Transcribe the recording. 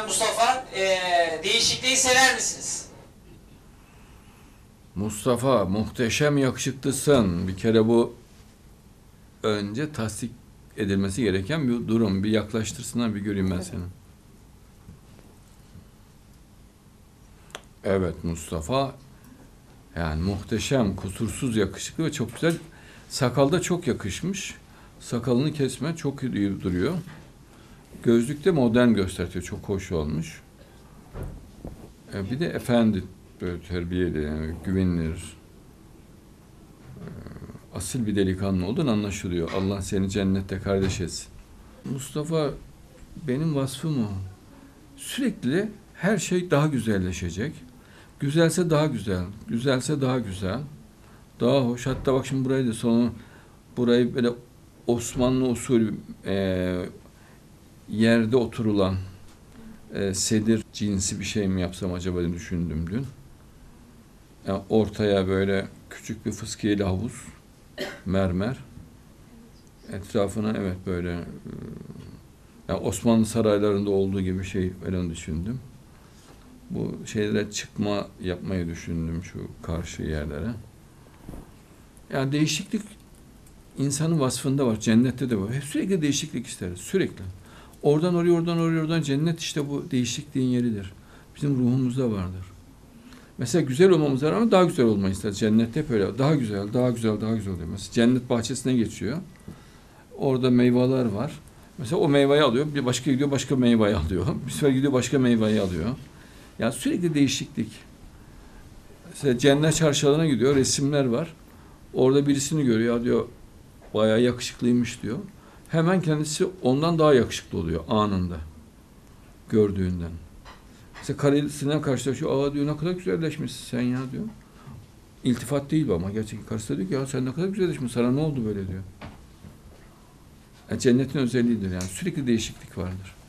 Mustafa, değişikliği sever misiniz? Mustafa, muhteşem yakışıklısın. Bir kere bu önce tasdik edilmesi gereken bir durum. Bir yaklaştırsınlar, bir göreyim ben seni. Evet Mustafa, yani muhteşem, kusursuz yakışıklı ve çok güzel. Sakal da çok yakışmış. Sakalını kesme çok iyi duruyor. Gözlük de modern gösteriyor. Çok hoş olmuş. Bir de efendi, böyle terbiyeli, yani güvenilir, asil bir delikanlı olduğun anlaşılıyor. Allah seni cennette kardeş etsin. Mustafa, benim vasfım o. Sürekli her şey daha güzelleşecek. Güzelse daha güzel, güzelse daha güzel, daha hoş. Hatta bak şimdi burayı da burayı böyle Osmanlı usulü yerde oturulan sedir cinsi bir şey mi yapsam acaba diye düşündüm dün. Yani ortaya böyle küçük bir fıskiyeli havuz, mermer. Etrafına evet böyle yani Osmanlı saraylarında olduğu gibi şey öyle düşündüm. Bu şeylere çıkma yapmayı düşündüm şu karşı yerlere. Yani değişiklik insanın vasfında var, cennette de var. Hep sürekli değişiklik isteriz, sürekli. Oradan oraya, oradan oraya, oradan cennet işte bu değişikliğin yeridir. Bizim ruhumuzda vardır. Mesela güzel olmamıza rağmen daha güzel olmayı isteriz. Cennette hep öyle. Daha güzel, daha güzel, daha güzel oluyor. Mesela cennet bahçesine geçiyor. Orada meyveler var. Mesela o meyveyi alıyor, bir başka gidiyor başka meyveyi alıyor. Bir sefer gidiyor başka meyveyi alıyor. Yani sürekli değişiklik. Mesela cennet çarşılarına gidiyor, resimler var. Orada birisini görüyor, diyor bayağı yakışıklıymış diyor. Hemen kendisi ondan daha yakışıklı oluyor anında. Gördüğünden. Mesela karısına karşılaşıyor, diyor ne kadar güzelleşmişsin sen ya diyor. İltifat değil bu ama gerçekten karısı da diyor ki ya sen ne kadar güzelleşmişsin, sana ne oldu böyle diyor. Yani cennetin özelliğidir yani sürekli değişiklik vardır.